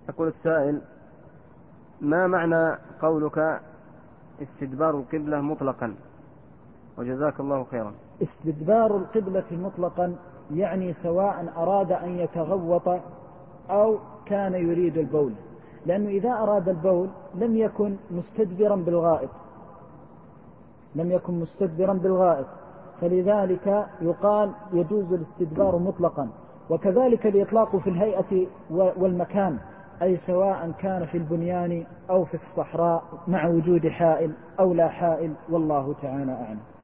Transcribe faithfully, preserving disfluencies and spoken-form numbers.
يقول السائل: ما معنى قولك استدبار القبلة مطلقا؟ وجزاك الله خيرا. استدبار القبلة مطلقا يعني سواء أراد أن يتغوط أو كان يريد البول، لأنه إذا أراد البول لم يكن مستدبرا بالغائط لم يكن مستدبرا بالغائط فلذلك يقال يجوز الاستدبار مطلقا. وكذلك الإطلاق في الهيئة والمكان، أي سواء كان في البنيان أو في الصحراء مع وجود حائل أو لا حائل، والله تعالى أعلم.